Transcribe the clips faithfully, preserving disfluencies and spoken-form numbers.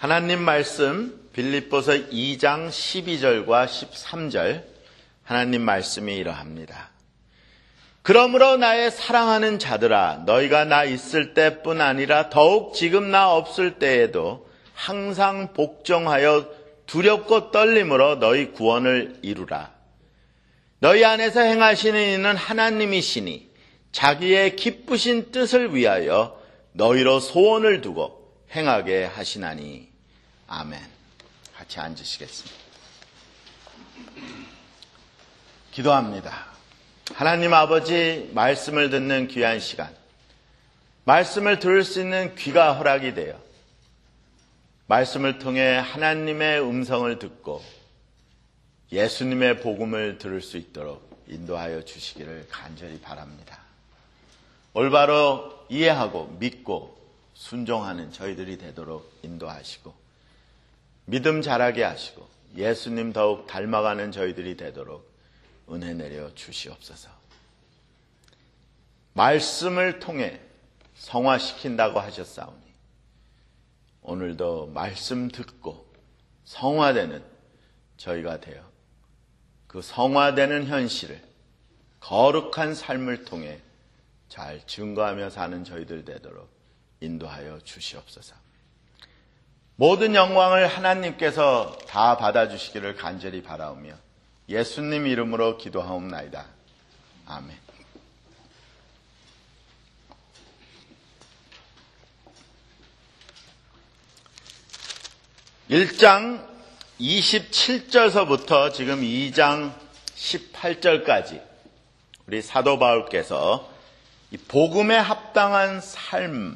하나님 말씀 빌립보서 이 장 십이 절과 십삼 절 하나님 말씀이 이러합니다. 그러므로 나의 사랑하는 자들아 너희가 나 있을 때뿐 아니라 더욱 지금 나 없을 때에도 항상 복종하여 두렵고 떨림으로 너희 구원을 이루라. 너희 안에서 행하시는 이는 하나님이시니 자기의 기쁘신 뜻을 위하여 너희로 소원을 두고 행하게 하시나니. 아멘. 같이 앉으시겠습니다. 기도합니다. 하나님 아버지, 말씀을 듣는 귀한 시간, 말씀을 들을 수 있는 귀가 허락이 되어 말씀을 통해 하나님의 음성을 듣고 예수님의 복음을 들을 수 있도록 인도하여 주시기를 간절히 바랍니다. 올바로 이해하고 믿고 순종하는 저희들이 되도록 인도하시고 믿음 자라게 하시고 예수님 더욱 닮아가는 저희들이 되도록 은혜 내려 주시옵소서. 말씀을 통해 성화시킨다고 하셨사오니 오늘도 말씀 듣고 성화되는 저희가 되어 그 성화되는 현실을 거룩한 삶을 통해 잘 증거하며 사는 저희들 되도록 인도하여 주시옵소서. 모든 영광을 하나님께서 다 받아주시기를 간절히 바라오며 예수님 이름으로 기도하옵나이다. 아멘. 일 장 이십칠 절서부터 지금 이 장 십팔 절까지 우리 사도 바울께서 이 복음에 합당한 삶,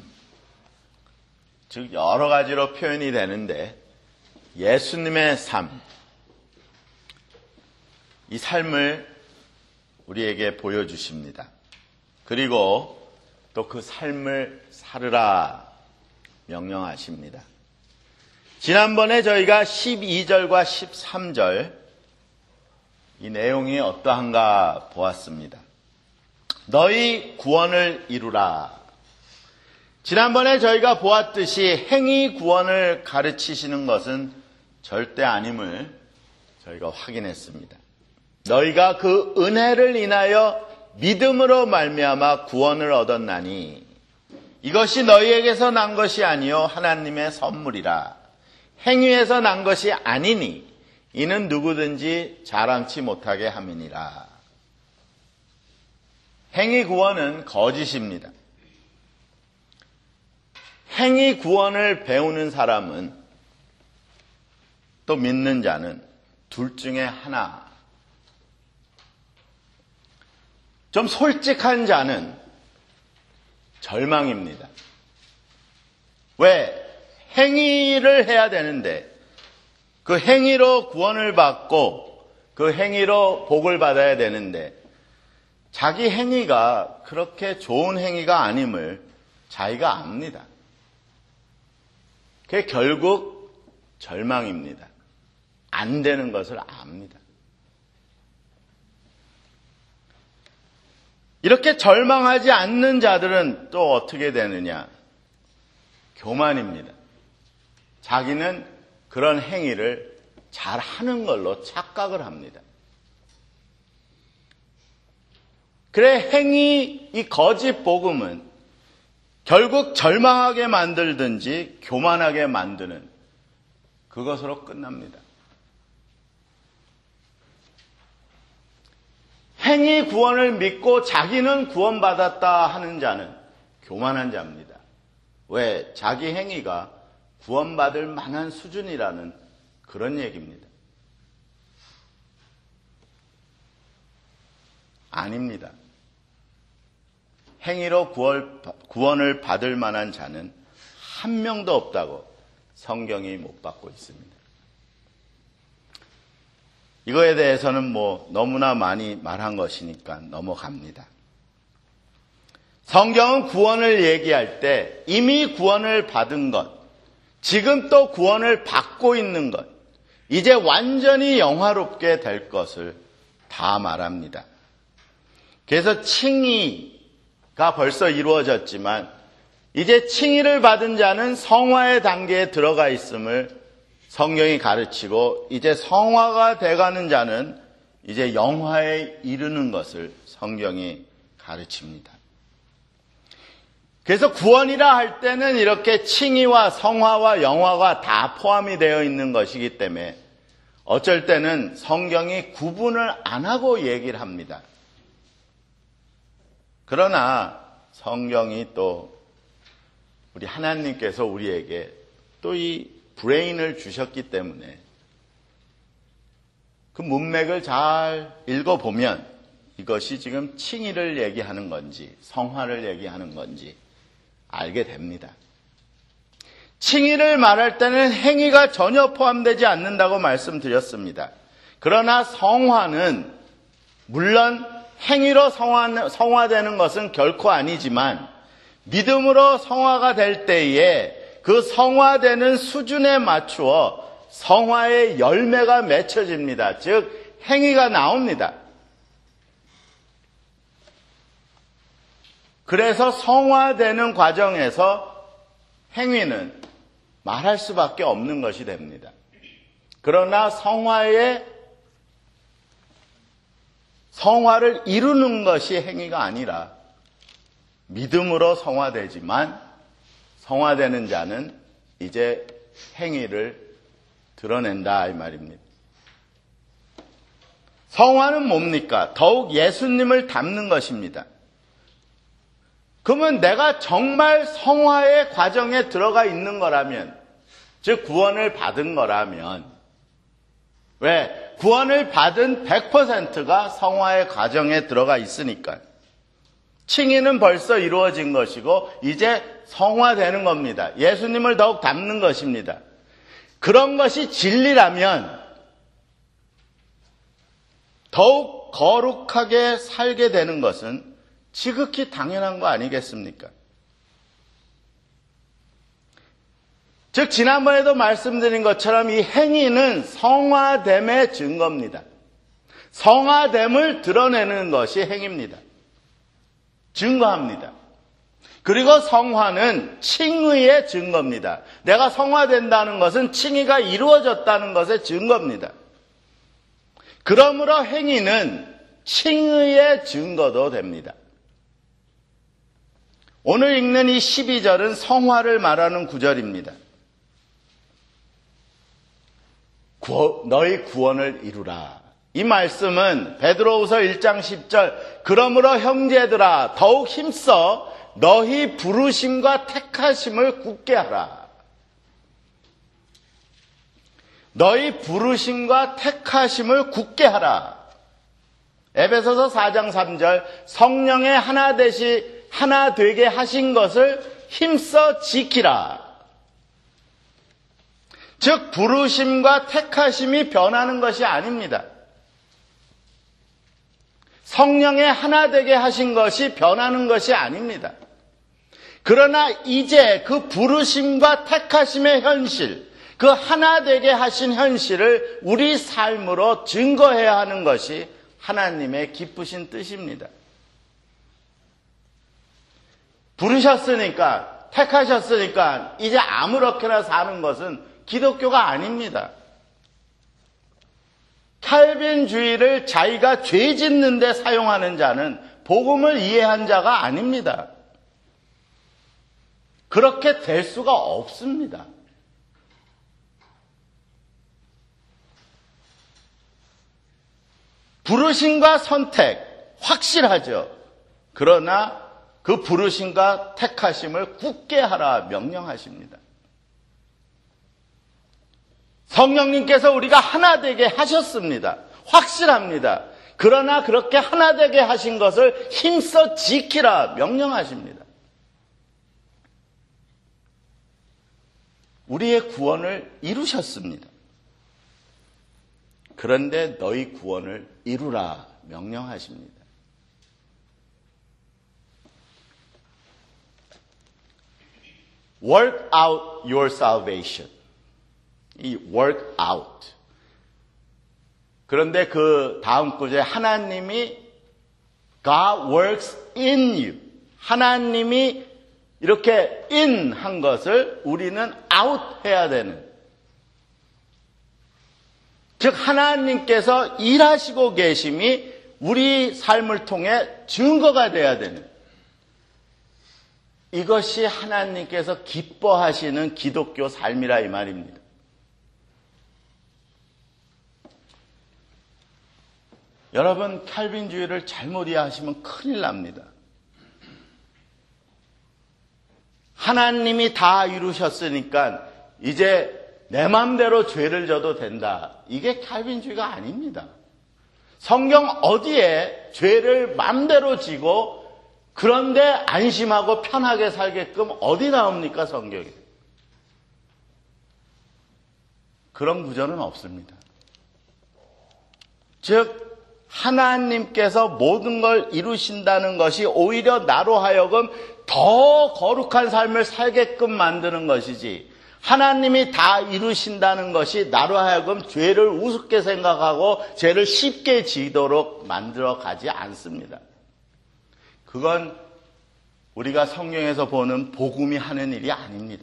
즉 여러 가지로 표현이 되는데 예수님의 삶, 이 삶을 우리에게 보여주십니다. 그리고 또 그 삶을 살으라 명령하십니다. 지난번에 저희가 십이 절과 십삼 절 이 내용이 어떠한가 보았습니다. 너희 구원을 이루라. 지난번에 저희가 보았듯이 행위 구원을 가르치시는 것은 절대 아님을 저희가 확인했습니다. 너희가 그 은혜를 인하여 믿음으로 말미암아 구원을 얻었나니 이것이 너희에게서 난 것이 아니요 하나님의 선물이라. 행위에서 난 것이 아니니 이는 누구든지 자랑치 못하게 함이니라. 행위 구원은 거짓입니다. 행위 구원을 배우는 사람은 또 믿는 자는 둘 중에 하나. 좀 솔직한 자는 절망입니다. 왜? 행위를 해야 되는데 그 행위로 구원을 받고 그 행위로 복을 받아야 되는데 자기 행위가 그렇게 좋은 행위가 아님을 자기가 압니다. 그게 결국 절망입니다. 안 되는 것을 압니다. 이렇게 절망하지 않는 자들은 또 어떻게 되느냐? 교만입니다. 자기는 그런 행위를 잘하는 걸로 착각을 합니다. 그래, 행위, 이 거짓 복음은 결국 절망하게 만들든지 교만하게 만드는 그것으로 끝납니다. 행위 구원을 믿고 자기는 구원받았다 하는 자는 교만한 자입니다. 왜? 자기 행위가 구원받을 만한 수준이라는 그런 얘기입니다. 아닙니다. 행위로 구원을 받을 만한 자는 한 명도 없다고 성경이 못 받고 있습니다. 이거에 대해서는 뭐 너무나 많이 말한 것이니까 넘어갑니다. 성경은 구원을 얘기할 때 이미 구원을 받은 것, 지금 또 구원을 받고 있는 것, 이제 완전히 영화롭게 될 것을 다 말합니다. 그래서 칭의가 벌써 이루어졌지만 이제 칭의를 받은 자는 성화의 단계에 들어가 있음을 성경이 가르치고, 이제 성화가 돼가는 자는 이제 영화에 이르는 것을 성경이 가르칩니다. 그래서 구원이라 할 때는 이렇게 칭의와 성화와 영화가 다 포함이 되어 있는 것이기 때문에 어쩔 때는 성경이 구분을 안 하고 얘기를 합니다. 그러나 성경이 또 우리 하나님께서 우리에게 또 이 브레인을 주셨기 때문에 그 문맥을 잘 읽어보면 이것이 지금 칭의를 얘기하는 건지 성화를 얘기하는 건지 알게 됩니다. 칭의를 말할 때는 행위가 전혀 포함되지 않는다고 말씀드렸습니다. 그러나 성화는 물론 행위로 성화, 성화되는 것은 결코 아니지만 믿음으로 성화가 될 때에 그 성화되는 수준에 맞추어 성화의 열매가 맺혀집니다. 즉 행위가 나옵니다. 그래서 성화되는 과정에서 행위는 말할 수밖에 없는 것이 됩니다. 그러나 성화의 성화를 이루는 것이 행위가 아니라 믿음으로 성화되지만 성화되는 자는 이제 행위를 드러낸다 이 말입니다. 성화는 뭡니까? 더욱 예수님을 닮는 것입니다. 그러면 내가 정말 성화의 과정에 들어가 있는 거라면, 즉 구원을 받은 거라면, 왜? 구원을 받은 백 퍼센트가 성화의 과정에 들어가 있으니까. 칭의는 벌써 이루어진 것이고 이제 성화되는 겁니다. 예수님을 더욱 닮는 것입니다. 그런 것이 진리라면 더욱 거룩하게 살게 되는 것은 지극히 당연한 거 아니겠습니까? 즉 지난번에도 말씀드린 것처럼 이 행위는 성화됨의 증거입니다. 성화됨을 드러내는 것이 행위입니다. 증거합니다. 그리고 성화는 칭의의 증거입니다. 내가 성화된다는 것은 칭의가 이루어졌다는 것의 증거입니다. 그러므로 행위는 칭의의 증거도 됩니다. 오늘 읽는 이 십이 절은 성화를 말하는 구절입니다. 구원, 너희 구원을 이루라. 이 말씀은 베드로후서 일 장 십 절, 그러므로 형제들아 더욱 힘써 너희 부르심과 택하심을 굳게 하라. 너희 부르심과 택하심을 굳게 하라. 에베소서 사 장 삼 절, 성령의 하나 되시 하나 되게 하신 것을 힘써 지키라. 즉 부르심과 택하심이 변하는 것이 아닙니다. 성령의 하나 되게 하신 것이 변하는 것이 아닙니다. 그러나 이제 그 부르심과 택하심의 현실, 그 하나 되게 하신 현실을 우리 삶으로 증거해야 하는 것이 하나님의 기쁘신 뜻입니다. 부르셨으니까, 택하셨으니까 이제 아무렇게나 사는 것은 기독교가 아닙니다. 칼빈주의를 자기가 죄 짓는 데 사용하는 자는 복음을 이해한 자가 아닙니다. 그렇게 될 수가 없습니다. 부르심과 선택 확실하죠. 그러나 그 부르심과 택하심을 굳게 하라 명령하십니다. 성령님께서 우리가 하나 되게 하셨습니다. 확실합니다. 그러나 그렇게 하나 되게 하신 것을 힘써 지키라 명령하십니다. 우리의 구원을 이루셨습니다. 그런데 너희 구원을 이루라 명령하십니다. Work out your salvation. 이 work out. 그런데 그 다음 구절에 하나님이 God works in you. 하나님이 이렇게 in 한 것을 우리는 out 해야 되는, 즉 하나님께서 일하시고 계심이 우리 삶을 통해 증거가 돼야 되는, 이것이 하나님께서 기뻐하시는 기독교 삶이라 이 말입니다. 여러분, 칼빈주의를 잘못 이해하시면 큰일 납니다. 하나님이 다 이루셨으니까 이제 내 맘대로 죄를 져도 된다. 이게 칼빈주의가 아닙니다. 성경 어디에 죄를 맘대로 지고 그런데 안심하고 편하게 살게끔 어디 나옵니까, 성경에? 그런 구절은 없습니다. 즉 하나님께서 모든 걸 이루신다는 것이 오히려 나로 하여금 더 거룩한 삶을 살게끔 만드는 것이지, 하나님이 다 이루신다는 것이 나로 하여금 죄를 우습게 생각하고 죄를 쉽게 지도록 만들어 가지 않습니다. 그건 우리가 성경에서 보는 복음이 하는 일이 아닙니다.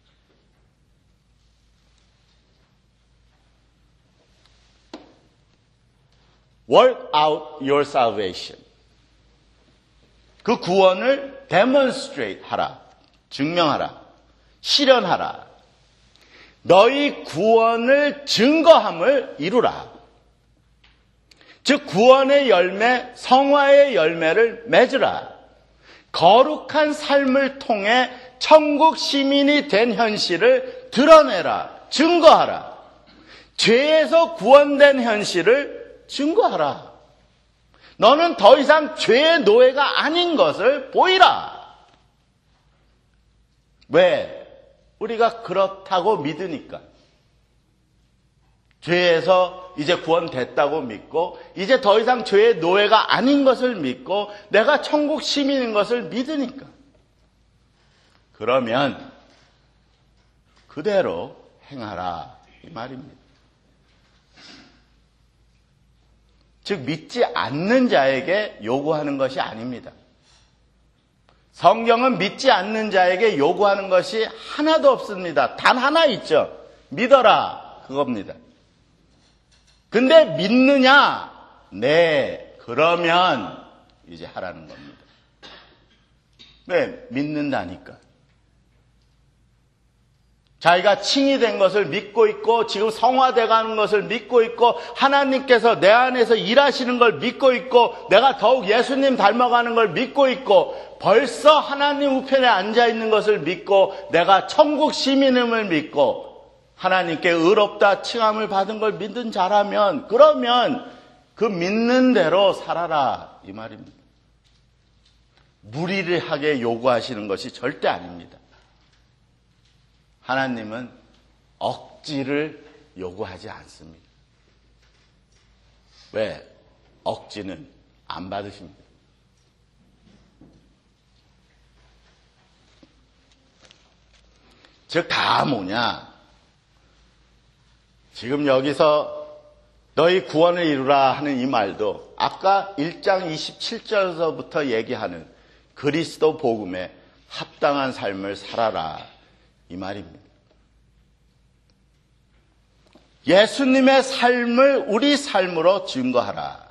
Work out your salvation. 그 구원을 demonstrate 하라. 증명하라. 실현하라. 너희 구원을 증거함을 이루라. 즉 구원의 열매, 성화의 열매를 맺으라. 거룩한 삶을 통해 천국 시민이 된 현실을 드러내라. 증거하라. 죄에서 구원된 현실을 증거하라. 너는 더 이상 죄의 노예가 아닌 것을 보이라. 왜? 우리가 그렇다고 믿으니까. 죄에서 이제 구원됐다고 믿고 이제 더 이상 죄의 노예가 아닌 것을 믿고 내가 천국 시민인 것을 믿으니까. 그러면 그대로 행하라 이 말입니다. 즉 믿지 않는 자에게 요구하는 것이 아닙니다. 성경은 믿지 않는 자에게 요구하는 것이 하나도 없습니다. 단 하나 있죠. 믿어라 그겁니다. 근데 믿느냐? 네. 그러면 이제 하라는 겁니다. 왜? 믿는다니까. 자기가 칭이 된 것을 믿고 있고 지금 성화돼 가는 것을 믿고 있고 하나님께서 내 안에서 일하시는 걸 믿고 있고 내가 더욱 예수님 닮아가는 걸 믿고 있고 벌써 하나님 우편에 앉아 있는 것을 믿고 내가 천국 시민임을 믿고 하나님께 의롭다 칭함을 받은 걸 믿는 자라면 그러면 그 믿는 대로 살아라 이 말입니다. 무리하게 요구하시는 것이 절대 아닙니다. 하나님은 억지를 요구하지 않습니다. 왜? 억지는 안 받으십니다. 즉 다 뭐냐? 지금 여기서 너희 구원을 이루라 하는 이 말도 아까 일 장 이십칠 절서부터 얘기하는 그리스도 복음에 합당한 삶을 살아라 이 말입니다. 예수님의 삶을 우리 삶으로 증거하라.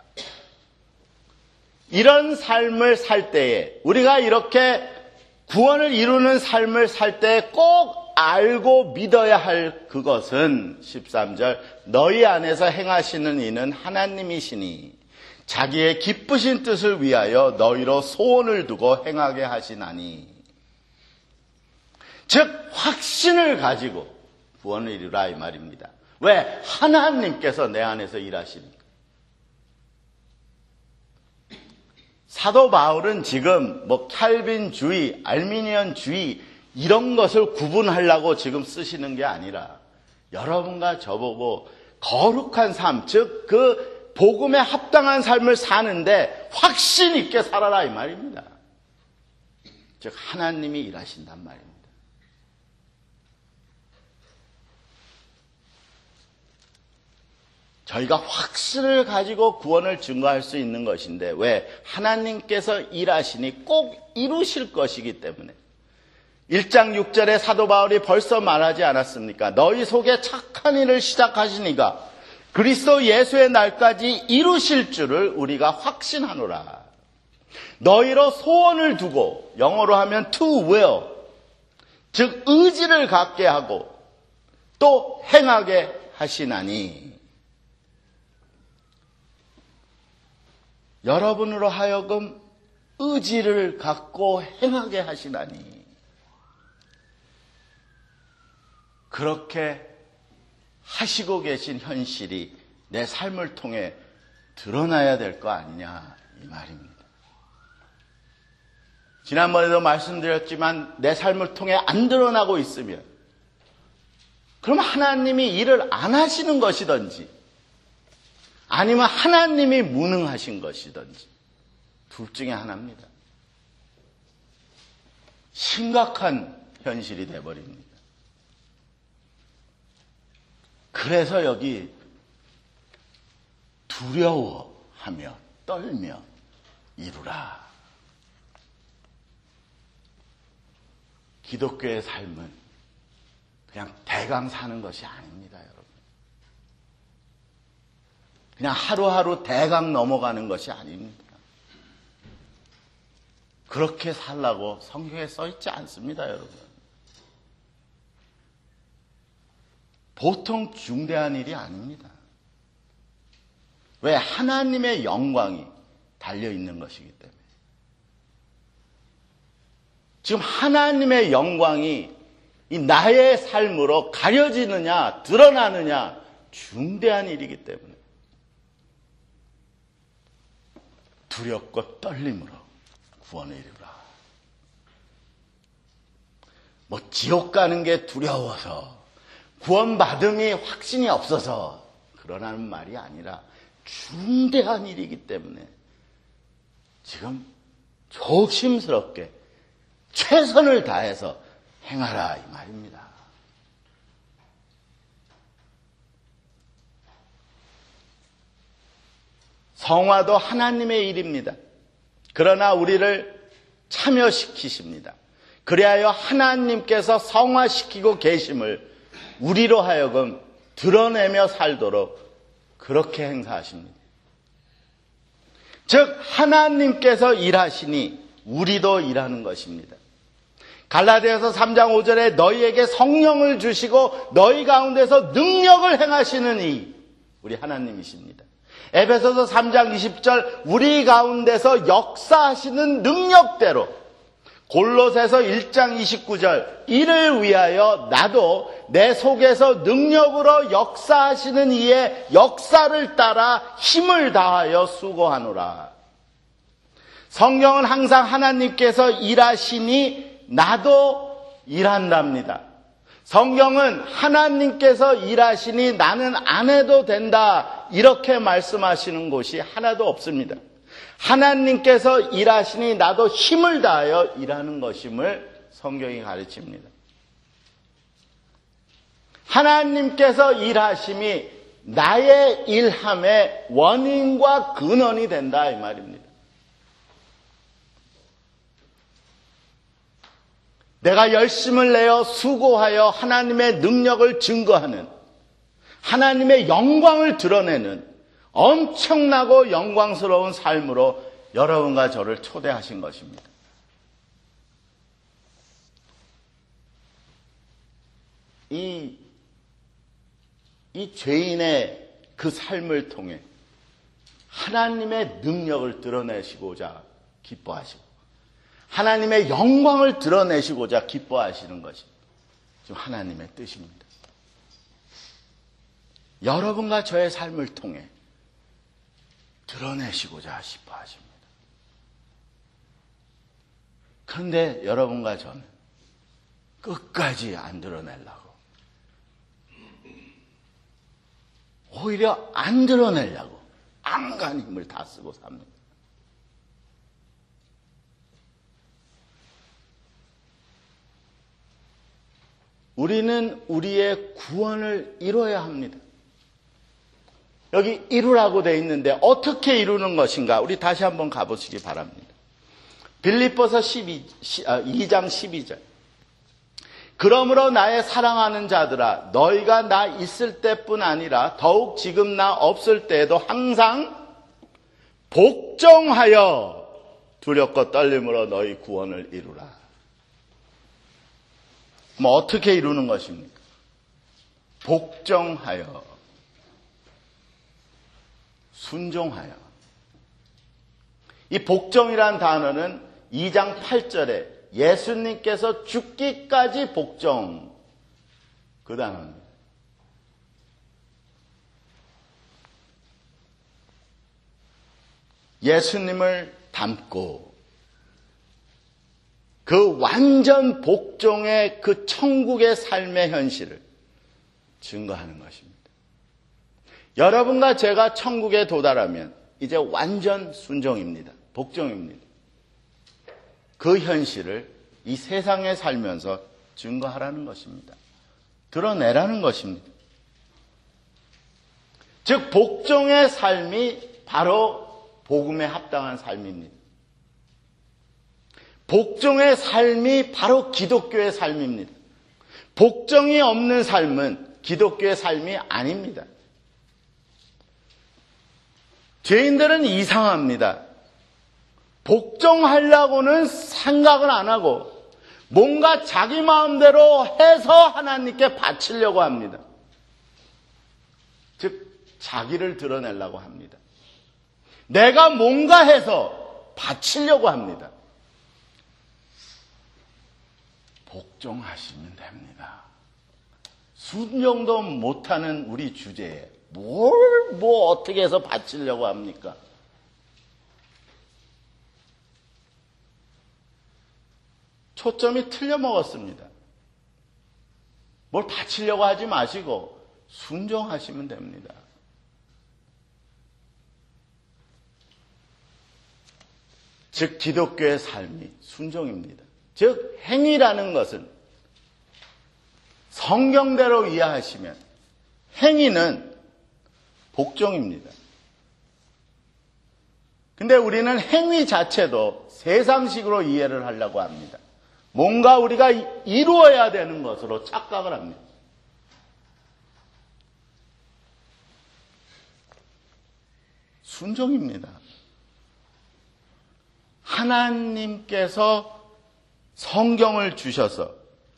이런 삶을 살 때에 우리가 이렇게 구원을 이루는 삶을 살 때 꼭 알고 믿어야 할 그것은 십삼 절 너희 안에서 행하시는 이는 하나님이시니 자기의 기쁘신 뜻을 위하여 너희로 소원을 두고 행하게 하시나니 즉 확신을 가지고 구원을 이루라 이 말입니다. 왜? 하나님께서 내 안에서 일하시니까. 사도 바울은 지금 뭐 칼빈주의, 알미니언주의 이런 것을 구분하려고 지금 쓰시는 게 아니라 여러분과 저보고 거룩한 삶, 즉 그 복음에 합당한 삶을 사는데 확신 있게 살아라 이 말입니다. 즉 하나님이 일하신단 말입니다. 저희가 확신을 가지고 구원을 증거할 수 있는 것인데 왜? 하나님께서 일하시니 꼭 이루실 것이기 때문에 일 장 육 절에 사도 바울이 벌써 말하지 않았습니까? 너희 속에 착한 일을 시작하시니가 그리스도 예수의 날까지 이루실 줄을 우리가 확신하노라. 너희로 소원을 두고, 영어로 하면 to will, 즉 의지를 갖게 하고 또 행하게 하시나니, 여러분으로 하여금 의지를 갖고 행하게 하시나니, 그렇게 하시고 계신 현실이 내 삶을 통해 드러나야 될 거 아니냐 이 말입니다. 지난번에도 말씀드렸지만 내 삶을 통해 안 드러나고 있으면 그럼 하나님이 일을 안 하시는 것이든지 아니면 하나님이 무능하신 것이든지 둘 중에 하나입니다. 심각한 현실이 되어버립니다. 그래서 여기 두려워하며 떨며 이루라. 기독교의 삶은 그냥 대강 사는 것이 아닙니다, 여러분. 그냥 하루하루 대강 넘어가는 것이 아닙니다. 그렇게 살라고 성경에 써 있지 않습니다, 여러분. 보통 중대한 일이 아닙니다. 왜? 하나님의 영광이 달려있는 것이기 때문에. 지금 하나님의 영광이 이 나의 삶으로 가려지느냐, 드러나느냐, 중대한 일이기 때문에 두렵고 떨림으로 구원을 이루라. 뭐 지옥 가는 게 두려워서, 구원받음이 확신이 없어서 그러라는 말이 아니라 중대한 일이기 때문에 지금 조심스럽게 최선을 다해서 행하라 이 말입니다. 성화도 하나님의 일입니다. 그러나 우리를 참여시키십니다. 그리하여 하나님께서 성화시키고 계심을 우리로 하여금 드러내며 살도록 그렇게 행사하십니다. 즉 하나님께서 일하시니 우리도 일하는 것입니다. 갈라디아서 삼 장 오 절에 너희에게 성령을 주시고 너희 가운데서 능력을 행하시는 이 우리 하나님이십니다. 에베소서 삼 장 이십 절 우리 가운데서 역사하시는 능력대로, 골로새서 일 장 이십구 절 이를 위하여 나도 내 속에서 능력으로 역사하시는 이의 역사를 따라 힘을 다하여 수고하노라. 성경은 항상 하나님께서 일하시니 나도 일한답니다. 성경은 하나님께서 일하시니 나는 안 해도 된다 이렇게 말씀하시는 곳이 하나도 없습니다. 하나님께서 일하시니 나도 힘을 다하여 일하는 것임을 성경이 가르칩니다. 하나님께서 일하심이 나의 일함의 원인과 근원이 된다 이 말입니다. 내가 열심을 내어 수고하여 하나님의 능력을 증거하는, 하나님의 영광을 드러내는 엄청나고 영광스러운 삶으로 여러분과 저를 초대하신 것입니다. 이, 이 죄인의 그 삶을 통해 하나님의 능력을 드러내시고자 기뻐하시고 하나님의 영광을 드러내시고자 기뻐하시는 것이 지금 하나님의 뜻입니다. 여러분과 저의 삶을 통해 드러내시고자 기뻐하십니다. 그런데 여러분과 저는 끝까지 안 드러내려고, 오히려 안 드러내려고 안간 힘을 다 쓰고 삽니다. 우리는 우리의 구원을 이뤄야 합니다. 여기 이루라고 되어 있는데 어떻게 이루는 것인가? 우리 다시 한번 가보시기 바랍니다. 빌립보서 십이, 이 장 십이 절. 그러므로 나의 사랑하는 자들아, 너희가 나 있을 때뿐 아니라 더욱 지금 나 없을 때에도 항상 복종하여 두렵고 떨림으로 너희 구원을 이루라. 뭐 어떻게 이루는 것입니까? 복종하여, 순종하여. 이 복종이란 단어는 이 장 팔 절에 예수님께서 죽기까지 복종, 그 단어입니다. 예수님을 닮고 그 완전 복종의 그 천국의 삶의 현실을 증거하는 것입니다. 여러분과 제가 천국에 도달하면 이제 완전 순종입니다. 복종입니다. 그 현실을 이 세상에 살면서 증거하라는 것입니다. 드러내라는 것입니다. 즉 복종의 삶이 바로 복음에 합당한 삶입니다. 복종의 삶이 바로 기독교의 삶입니다. 복종이 없는 삶은 기독교의 삶이 아닙니다. 죄인들은 이상합니다. 복종하려고는 생각을 안 하고 뭔가 자기 마음대로 해서 하나님께 바치려고 합니다. 즉 자기를 드러내려고 합니다. 내가 뭔가 해서 바치려고 합니다. 복종하시면 됩니다. 순종도 못하는 우리 주제에 뭘 뭐 어떻게 해서 바치려고 합니까? 초점이 틀려 먹었습니다. 뭘 바치려고 하지 마시고 순종하시면 됩니다. 즉 기독교의 삶이 순종입니다. 즉 행위라는 것은 성경대로 이해하시면 행위는 복종입니다. 근데 우리는 행위 자체도 세상식으로 이해를 하려고 합니다. 뭔가 우리가 이루어야 되는 것으로 착각을 합니다. 순종입니다. 하나님께서 성경을 주셔서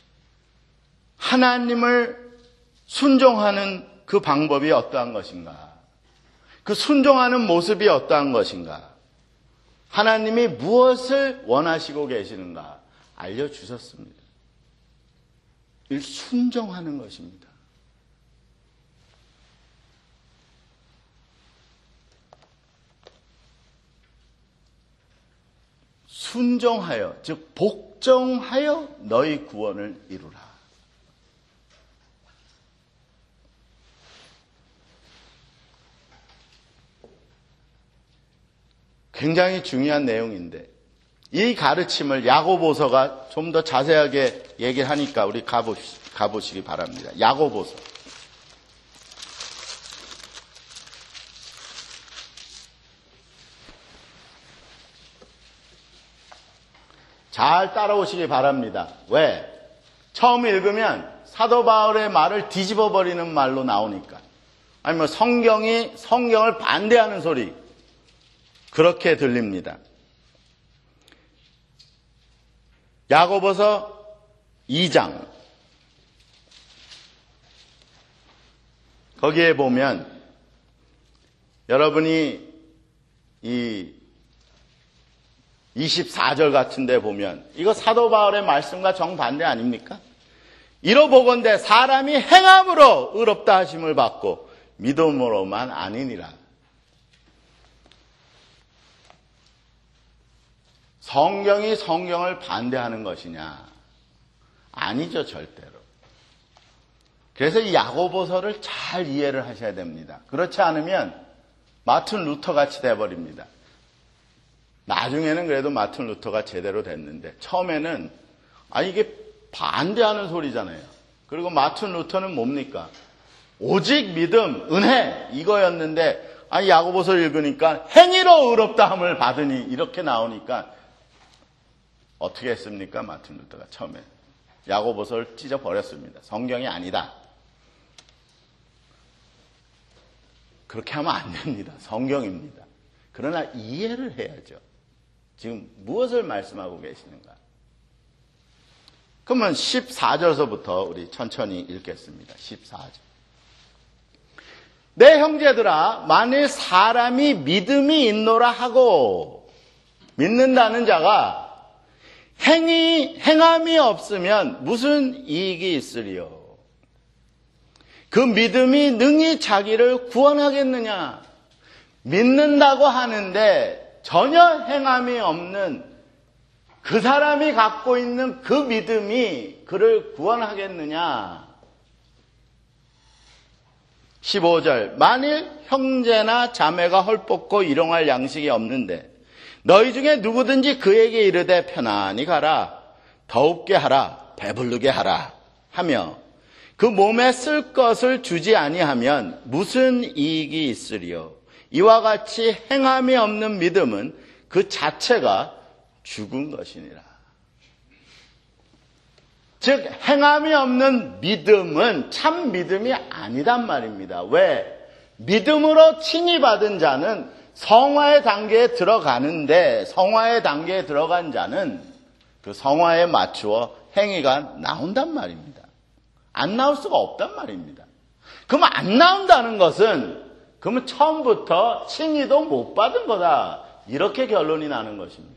하나님을 순종하는 그 방법이 어떠한 것인가? 그 순종하는 모습이 어떠한 것인가? 하나님이 무엇을 원하시고 계시는가? 알려주셨습니다. 이 순종하는 것입니다. 순종하여, 즉 복종하여 너희 구원을 이루라. 굉장히 중요한 내용인데 이 가르침을 야고보서가 좀 더 자세하게 얘기를 하니까 우리 가보시, 가보시기 바랍니다. 야고보서 잘 따라오시기 바랍니다. 왜? 처음 읽으면 사도 바울의 말을 뒤집어 버리는 말로 나오니까, 아니면 성경이 성경을 반대하는 소리, 그렇게 들립니다. 야고보서 이 장 거기에 보면 여러분이 이 이십사 절 같은 데 보면 이거 사도 바울의 말씀과 정반대 아닙니까? 이러보건대 사람이 행함으로 의롭다 하심을 받고 믿음으로만 아니니라. 성경이 성경을 반대하는 것이냐? 아니죠, 절대로. 그래서 이 야고보서를 잘 이해를 하셔야 됩니다. 그렇지 않으면 마틴 루터 같이 돼버립니다. 나중에는 그래도 마틴 루터가 제대로 됐는데 처음에는 아 이게 반대하는 소리잖아요. 그리고 마틴 루터는 뭡니까? 오직 믿음, 은혜 이거였는데 아니 야고보서 읽으니까 행위로 의롭다함을 받으니 이렇게 나오니까 어떻게 했습니까? 마틴 루터가 처음에 야고보서를 찢어버렸습니다. 성경이 아니다. 그렇게 하면 안 됩니다. 성경입니다. 그러나 이해를 해야죠. 지금 무엇을 말씀하고 계시는가? 그러면 십사 절서부터 우리 천천히 읽겠습니다. 십사 절. 내 형제들아, 만일 사람이 믿음이 있노라 하고, 믿는다는 자가 행위, 행함이 없으면 무슨 이익이 있으리요? 그 믿음이 능히 자기를 구원하겠느냐? 믿는다고 하는데 전혀 행함이 없는 그 사람이 갖고 있는 그 믿음이 그를 구원하겠느냐? 십오 절. 만일 형제나 자매가 헐벗고 일용할 양식이 없는데 너희 중에 누구든지 그에게 이르되 편안히 가라, 더웁게 하라, 배부르게 하라 하며 그 몸에 쓸 것을 주지 아니하면 무슨 이익이 있으리요? 이와 같이 행함이 없는 믿음은 그 자체가 죽은 것이니라. 즉 행함이 없는 믿음은 참 믿음이 아니단 말입니다. 왜? 믿음으로 칭의 받은 자는 성화의 단계에 들어가는데, 성화의 단계에 들어간 자는 그 성화에 맞추어 행위가 나온단 말입니다. 안 나올 수가 없단 말입니다. 그럼 안 나온다는 것은 그러면 처음부터 칭의도 못 받은 거다, 이렇게 결론이 나는 것입니다.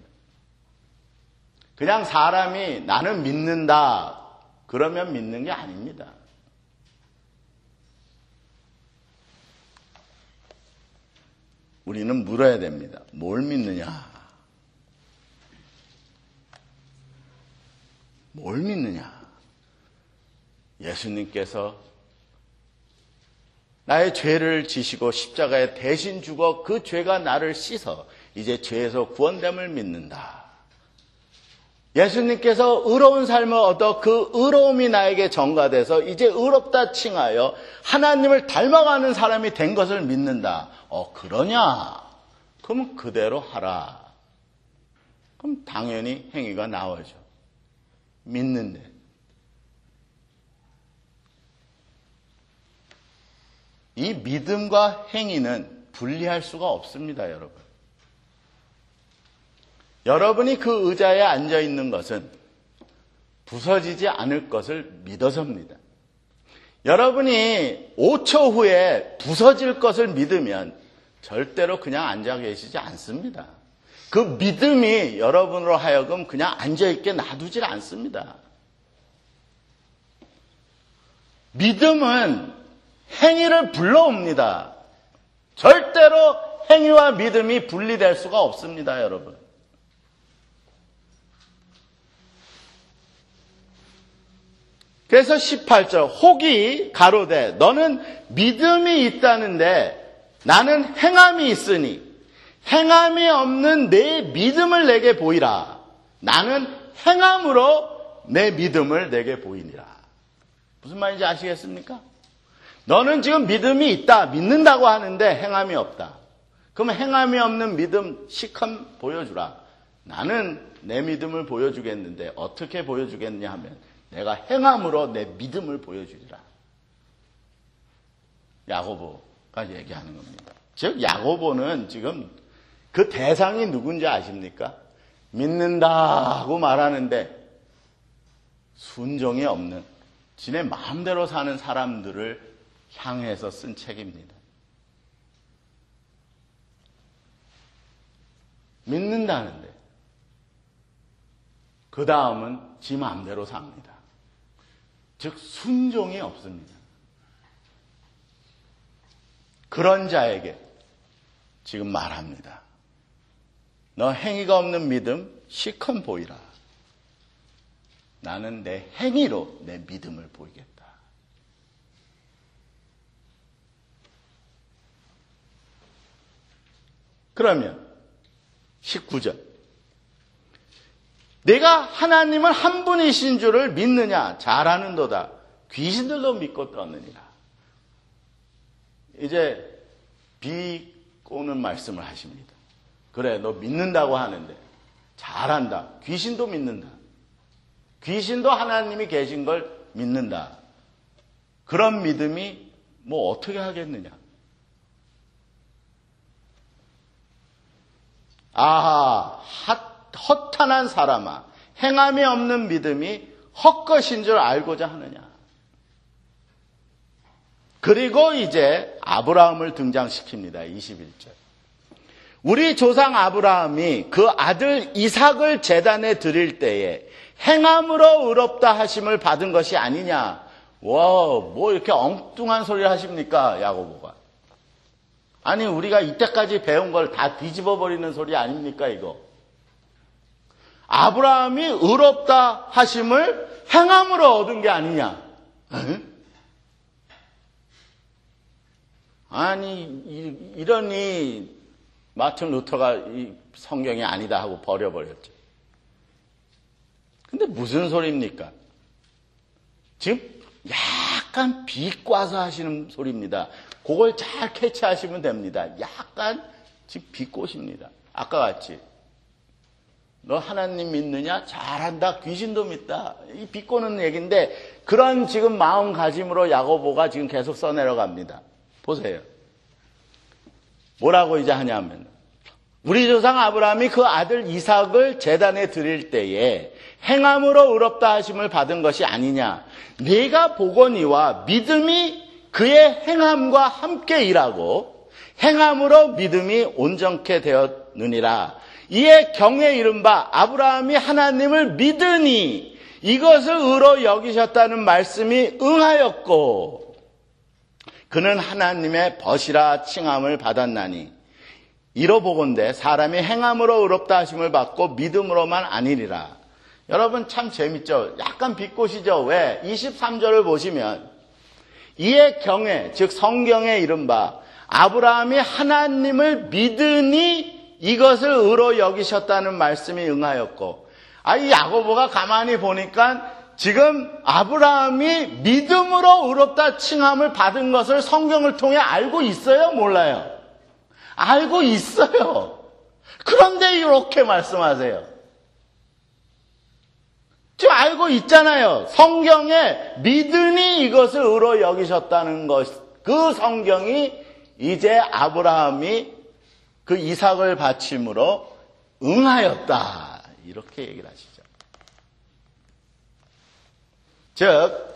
그냥 사람이 나는 믿는다 그러면 믿는 게 아닙니다. 우리는 물어야 됩니다. 뭘 믿느냐? 뭘 믿느냐? 예수님께서 나의 죄를 지시고 십자가에 대신 죽어 그 죄가 나를 씻어 이제 죄에서 구원됨을 믿는다. 예수님께서 의로운 삶을 얻어 그 의로움이 나에게 전가돼서 이제 의롭다 칭하여 하나님을 닮아가는 사람이 된 것을 믿는다. 어, 그러냐? 그럼 그대로 하라. 그럼 당연히 행위가 나오죠. 믿는데. 이 믿음과 행위는 분리할 수가 없습니다, 여러분. 여러분이 그 의자에 앉아 있는 것은 부서지지 않을 것을 믿어서입니다. 여러분이 오 초 후에 부서질 것을 믿으면 절대로 그냥 앉아 계시지 않습니다. 그 믿음이 여러분으로 하여금 그냥 앉아있게 놔두질 않습니다. 믿음은 행위를 불러옵니다. 절대로 행위와 믿음이 분리될 수가 없습니다, 여러분. 그래서 십팔 절, 혹이 가로되 너는 믿음이 있다는데 나는 행함이 있으니 행함이 없는 내 믿음을 내게 보이라. 나는 행함으로 내 믿음을 내게 보이니라. 무슨 말인지 아시겠습니까? 너는 지금 믿음이 있다, 믿는다고 하는데 행함이 없다. 그러면 행함이 없는 믿음 시컷 보여주라. 나는 내 믿음을 보여주겠는데 어떻게 보여주겠냐 하면 내가 행함으로 내 믿음을 보여주리라. 야고보가 얘기하는 겁니다. 즉 야고보는 지금 그 대상이 누군지 아십니까? 믿는다 하고 말하는데 순종이 없는 지네 마음대로 사는 사람들을 향해서 쓴 책입니다. 믿는다는데 그 다음은 지 마음대로 삽니다. 즉 순종이 없습니다. 그런 자에게 지금 말합니다. 너 행위가 없는 믿음 시컷 보이라. 나는 내 행위로 내 믿음을 보이겠다. 그러면 십구 절. 내가 하나님은 한 분이신 줄을 믿느냐? 잘하는도다. 귀신들도 믿고 떴느니라. 이제 비꼬는 말씀을 하십니다. 그래, 너 믿는다고 하는데 잘한다. 귀신도 믿는다. 귀신도 하나님이 계신 걸 믿는다. 그런 믿음이 뭐 어떻게 하겠느냐. 아하, 허탄한 사람아, 행함이 없는 믿음이 헛것인 줄 알고자 하느냐. 그리고 이제 아브라함을 등장시킵니다. 이십일 절. 우리 조상 아브라함이 그 아들 이삭을 제단에 드릴 때에 행함으로 의롭다 하심을 받은 것이 아니냐. 와, 뭐 이렇게 엉뚱한 소리를 하십니까, 야고보가. 아니, 우리가 이때까지 배운 걸 다 뒤집어 버리는 소리 아닙니까, 이거. 아브라함이 의롭다 하심을 행함으로 얻은 게 아니냐. 응? 아니, 이러니 마틴 루터가 이 성경이 아니다 하고 버려버렸죠. 근데 무슨 소리입니까? 지금 약간 비꼬아서 하시는 소리입니다. 그걸 잘 캐치하시면 됩니다. 약간 지금 비꼬십니다. 아까 같이 너 하나님 믿느냐? 잘한다. 귀신도 믿다. 이 비꼬는 얘기인데 그런 지금 마음가짐으로 야고보가 지금 계속 써내려갑니다. 보세요. 뭐라고 이제 하냐면 우리 조상 아브라함이 그 아들 이삭을 제단에 드릴 때에 행함으로 의롭다 하심을 받은 것이 아니냐. 네가 보거니와 믿음이 그의 행함과 함께 일하고 행함으로 믿음이 온전케 되었느니라. 이에 경에 이른바 아브라함이 하나님을 믿으니 이것을 의로 여기셨다는 말씀이 응하였고 그는 하나님의 벗이라 칭함을 받았나니 이로 보건대 사람이 행함으로 의롭다 하심을 받고 믿음으로만 아니리라. 여러분 참 재밌죠? 약간 비꼬시죠? 왜? 이십삼 절을 보시면 이에 경에 즉 성경에 이른바 아브라함이 하나님을 믿으니 이것을 의로 여기셨다는 말씀이 응하였고 아, 이 야고보가 가만히 보니까 지금 아브라함이 믿음으로 의롭다 칭함을 받은 것을 성경을 통해 알고 있어요? 몰라요? 알고 있어요. 그런데 이렇게 말씀하세요. 지금 알고 있잖아요. 성경에 믿으니 이것을 의로 여기셨다는 것, 그 성경이 이제 아브라함이 그 이삭을 바침으로 응하였다. 이렇게 얘기를 하시죠. 즉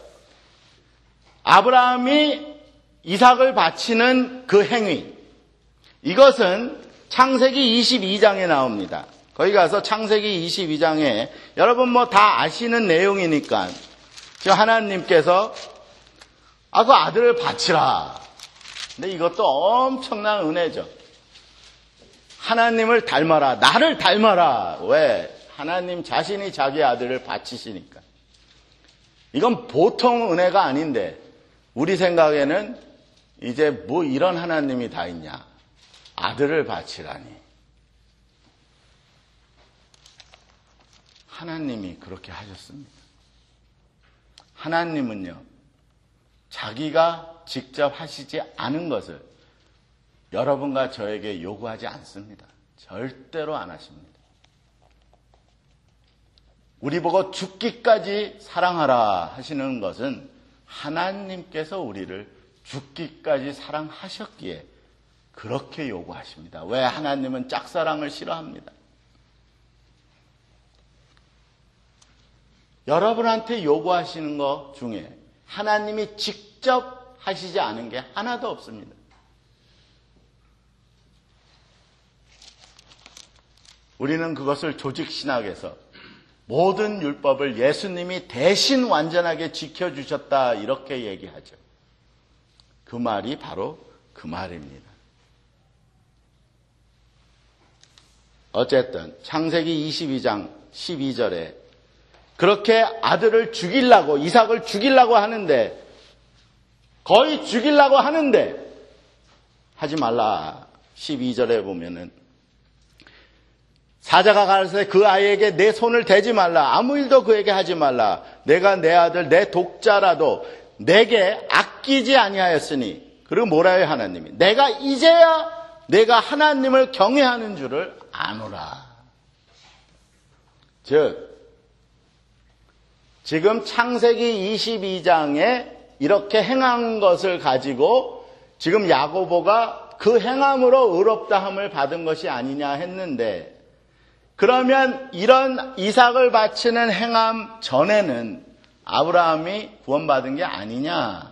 아브라함이 이삭을 바치는 그 행위, 이것은 창세기 이십이 장에 나옵니다. 거기 가서 창세기 이십이 장에 여러분 뭐 다 아시는 내용이니까 지금 하나님께서 아, 그 아들을 바치라. 근데 이것도 엄청난 은혜죠. 하나님을 닮아라. 나를 닮아라. 왜? 하나님 자신이 자기 아들을 바치시니까. 이건 보통 은혜가 아닌데 우리 생각에는 이제 뭐 이런 하나님이 다 있냐. 아들을 바치라니. 하나님이 그렇게 하셨습니다. 하나님은요, 자기가 직접 하시지 않은 것을 여러분과 저에게 요구하지 않습니다. 절대로 안 하십니다. 우리 보고 죽기까지 사랑하라 하시는 것은 하나님께서 우리를 죽기까지 사랑하셨기에 그렇게 요구하십니다. 왜? 하나님은 짝사랑을 싫어합니다. 여러분한테 요구하시는 것 중에 하나님이 직접 하시지 않은 게 하나도 없습니다. 우리는 그것을 조직신학에서 모든 율법을 예수님이 대신 완전하게 지켜주셨다 이렇게 얘기하죠. 그 말이 바로 그 말입니다. 어쨌든 창세기 이십이 장 십이 절에 그렇게 아들을 죽이려고 이삭을 죽이려고 하는데 거의 죽이려고 하는데 하지 말라. 십이 절에 보면은 사자가 가라사대 그 아이에게 내 손을 대지 말라. 아무 일도 그에게 하지 말라. 내가 내 아들 내 독자라도 내게 아끼지 아니하였으니. 그리고 뭐라 해요 하나님이. 내가 이제야 내가 하나님을 경외하는 줄을 아노라. 즉 지금 창세기 이십이 장에 이렇게 행한 것을 가지고 지금 야고보가 그 행함으로 의롭다함을 받은 것이 아니냐 했는데, 그러면 이런 이삭을 바치는 행함 전에는 아브라함이 구원받은 게 아니냐?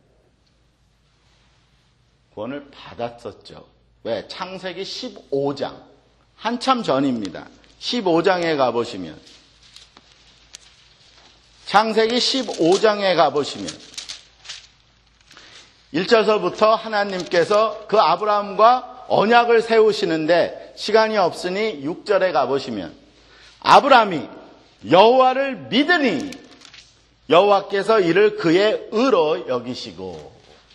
구원을 받았었죠. 왜? 창세기 십오 장. 한참 전입니다. 십오 장에 가보시면, 창세기 십오 장에 가보시면 일 절서부터 하나님께서 그 아브라함과 언약을 세우시는데, 시간이 없으니 육 절에 가보시면, 아브라함이 여호와를 믿으니 여호와께서 이를 그의 의로 여기시고,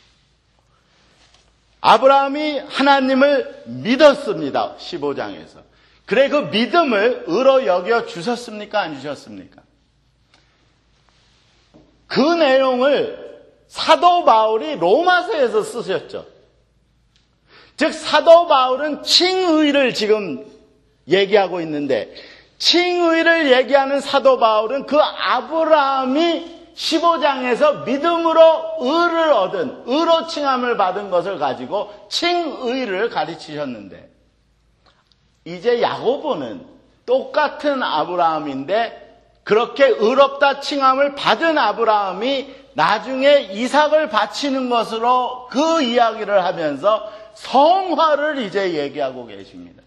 아브라함이 하나님을 믿었습니다. 십오 장에서. 그래, 그 믿음을 의로 여겨 주셨습니까? 안 주셨습니까? 그 내용을 사도 바울이 로마서에서 쓰셨죠. 즉, 사도 바울은 칭의를 지금 얘기하고 있는데, 칭의를 얘기하는 사도 바울은 그 아브라함이 십오 장에서 믿음으로 의를 얻은, 의로 칭함을 받은 것을 가지고 칭의를 가르치셨는데, 이제 야고보는 똑같은 아브라함인데, 그렇게 의롭다 칭함을 받은 아브라함이 나중에 이삭을 바치는 것으로 그 이야기를 하면서 성화를 이제 얘기하고 계십니다.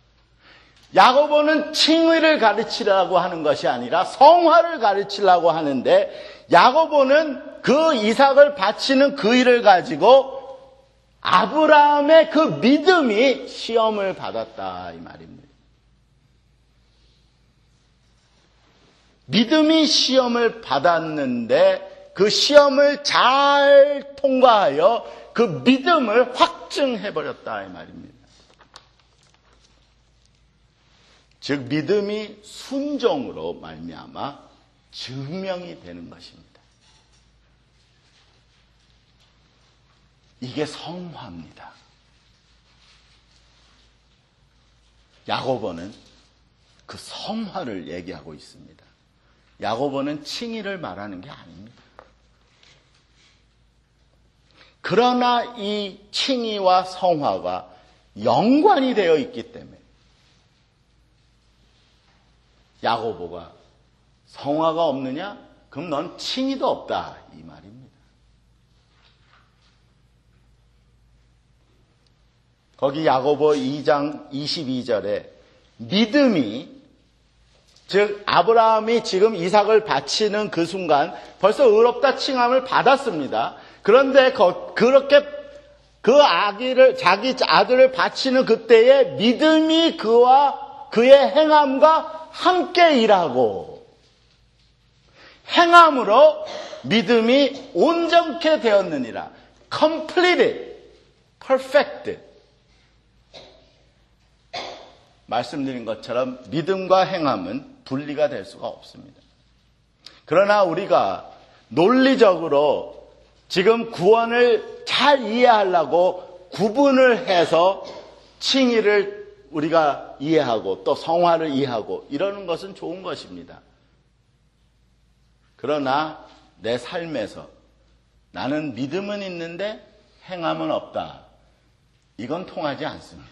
야고보는 칭의를 가르치려고 하는 것이 아니라 성화를 가르치려고 하는데, 야고보는 그 이삭을 바치는 그 일을 가지고 아브라함의 그 믿음이 시험을 받았다, 이 말입니다. 믿음이 시험을 받았는데 그 시험을 잘 통과하여 그 믿음을 확증해버렸다, 이 말입니다. 즉, 믿음이 순종으로 말미암아 증명이 되는 것입니다. 이게 성화입니다. 야고보는 그 성화를 얘기하고 있습니다. 야고보는 칭의를 말하는 게 아닙니다. 그러나 이 칭의와 성화가 연관이 되어 있기 때문에 야고보가 성화가 없느냐? 그럼 넌 칭의도 없다, 이 말입니다. 거기 야고보 이 장 이십이 절에 믿음이, 즉 아브라함이 지금 이삭을 바치는 그 순간 벌써 의롭다 칭함을 받았습니다. 그런데 그렇게 그 아기를, 자기 아들을 바치는 그때에 믿음이 그와 그의 행함과 함께 일하고, 행함으로 믿음이 온전케 되었느니라. completed, perfect. 말씀드린 것처럼 믿음과 행함은 분리가 될 수가 없습니다. 그러나 우리가 논리적으로 지금 구원을 잘 이해하려고 구분을 해서 칭의를 우리가 이해하고 또 성화를 이해하고 이러는 것은 좋은 것입니다. 그러나 내 삶에서 나는 믿음은 있는데 행함은 없다, 이건 통하지 않습니다.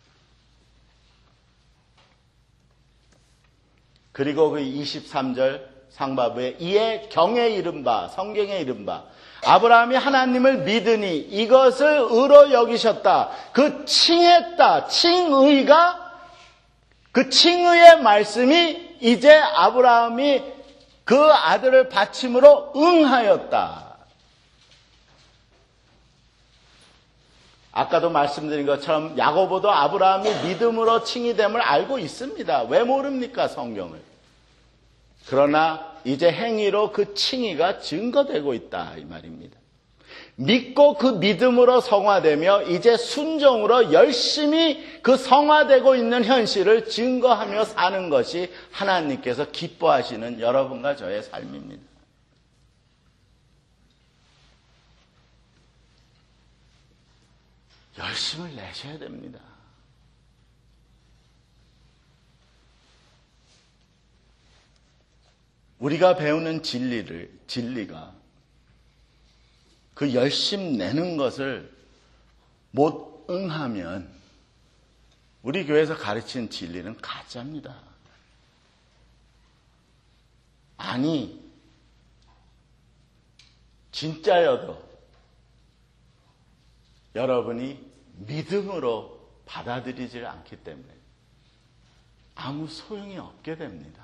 그리고 그 이십삼 절 상반부에 이에 경에 이른바, 성경에 이른바, 아브라함이 하나님을 믿으니 이것을 의로 여기셨다. 그 칭했다, 칭의가, 그 칭의의 말씀이 이제 아브라함이 그 아들을 바침으로 응하였다. 아까도 말씀드린 것처럼 야고보도 아브라함이 믿음으로 칭의됨을 알고 있습니다. 왜 모릅니까, 성경을? 그러나 이제 행위로 그 칭의가 증거되고 있다, 이 말입니다. 믿고 그 믿음으로 성화되며 이제 순종으로 열심히 그 성화되고 있는 현실을 증거하며 사는 것이 하나님께서 기뻐하시는 여러분과 저의 삶입니다. 열심을 내셔야 됩니다. 우리가 배우는 진리를, 진리가 그 열심 내는 것을 못 응하면 우리 교회에서 가르치는 진리는 가짜입니다. 아니, 진짜여도 여러분이 믿음으로 받아들이지 않기 때문에 아무 소용이 없게 됩니다.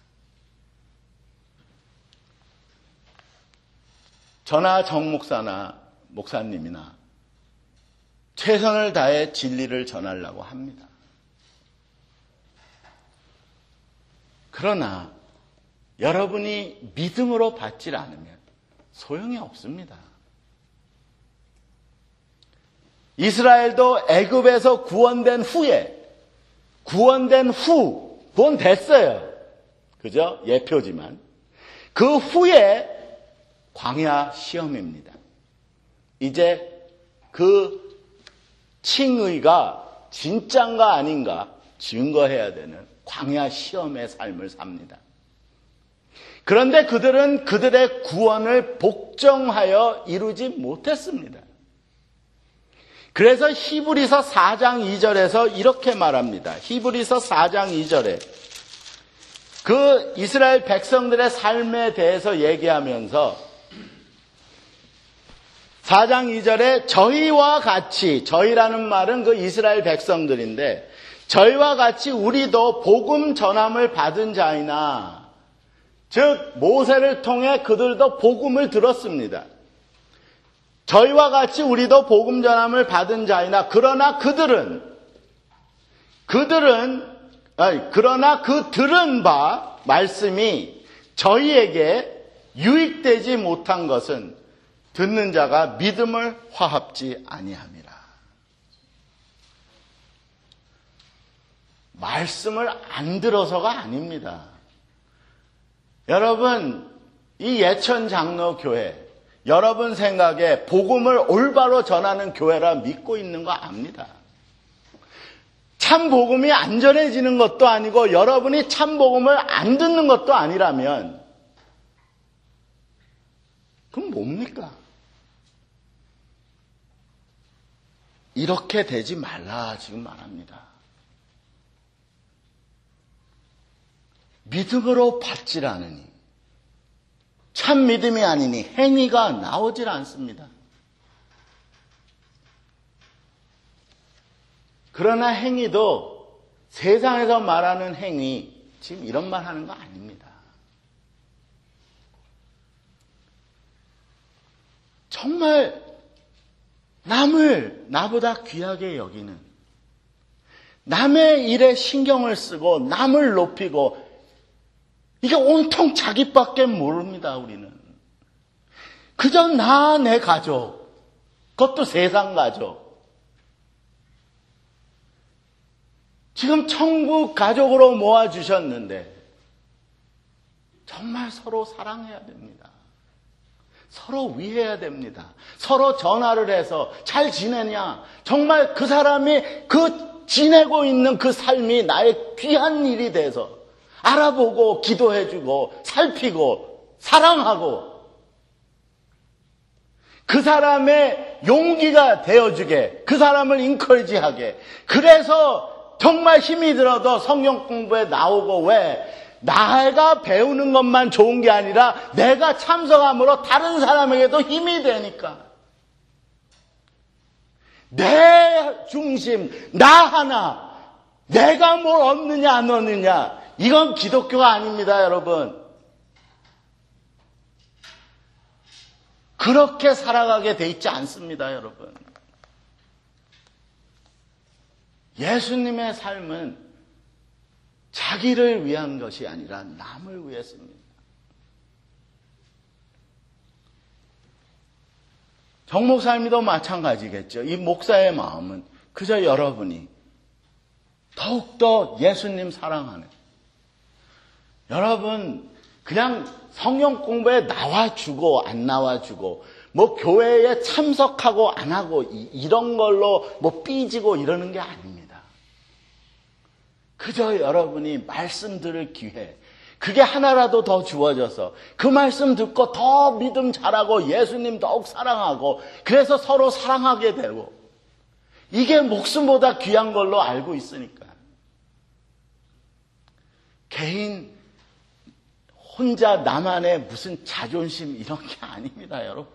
저나 정 목사나 목사님이나 최선을 다해 진리를 전하려고 합니다. 그러나 여러분이 믿음으로 받지 않으면 소용이 없습니다. 이스라엘도 애굽에서 구원된 후에, 구원된 후, 구원됐어요. 그죠? 예표지만. 그 후에 광야 시험입니다. 이제 그 칭의가 진짠가 아닌가 증거해야 되는 광야 시험의 삶을 삽니다. 그런데 그들은 그들의 구원을 복종하여 이루지 못했습니다. 그래서 히브리서 사 장 이 절에서 이렇게 말합니다. 히브리서 사 장 이 절에 그 이스라엘 백성들의 삶에 대해서 얘기하면서 사 장 이 절에 저희와 같이, 저희라는 말은 그 이스라엘 백성들인데, 저희와 같이 우리도 복음 전함을 받은 자이나, 즉 모세를 통해 그들도 복음을 들었습니다. 저희와 같이 우리도 복음 전함을 받은 자이나, 그러나 그들은 그들은 아니, 그러나 그 들은 바 말씀이 저희에게 유익되지 못한 것은 듣는 자가 믿음을 화합지 아니함이라. 말씀을 안 들어서가 아닙니다. 여러분, 이 예천 장로 교회, 여러분 생각에 복음을 올바로 전하는 교회라 믿고 있는 거 압니다. 참 복음이 안 전해지는 것도 아니고 여러분이 참 복음을 안 듣는 것도 아니라면 그럼 뭡니까? 이렇게 되지 말라 지금 말합니다. 믿음으로 받질 않으니, 참 믿음이 아니니 행위가 나오질 않습니다. 그러나 행위도 세상에서 말하는 행위, 지금 이런 말 하는 거 아닙니다. 정말 남을 나보다 귀하게 여기는, 남의 일에 신경을 쓰고 남을 높이고, 이게 온통 자기밖에 모릅니다. 우리는 그저 나, 내 가족, 그것도 세상 가족, 지금 천국 가족으로 모아주셨는데 정말 서로 사랑해야 됩니다. 서로 위해야 됩니다. 서로 전화를 해서 잘 지내냐, 정말 그 사람이 그 지내고 있는 그 삶이 나의 귀한 일이 돼서 알아보고 기도해주고 살피고 사랑하고 그 사람의 용기가 되어주게, 그 사람을 인커리지하게, 그래서 정말 힘이 들어도 성경 공부에 나오고, 왜? 내가 배우는 것만 좋은 게 아니라 내가 참석함으로 다른 사람에게도 힘이 되니까. 내 중심, 나 하나, 내가 뭘 얻느냐 안 얻느냐, 이건 기독교가 아닙니다, 여러분. 그렇게 살아가게 돼 있지 않습니다, 여러분. 예수님의 삶은 자기를 위한 것이 아니라 남을 위했습니다. 정 목사님도 마찬가지겠죠. 이 목사의 마음은 그저 여러분이 더욱더 예수님 사랑하는, 여러분 그냥 성경 공부에 나와주고 안 나와주고, 뭐 교회에 참석하고 안 하고 이런 걸로 뭐 삐지고 이러는 게 아닙니다. 그저 여러분이 말씀 들을 기회, 그게 하나라도 더 주어져서 그 말씀 듣고 더 믿음 잘하고 예수님 더욱 사랑하고 그래서 서로 사랑하게 되고 이게 목숨보다 귀한 걸로 알고 있으니까. 개인 혼자 나만의 무슨 자존심 이런 게 아닙니다, 여러분.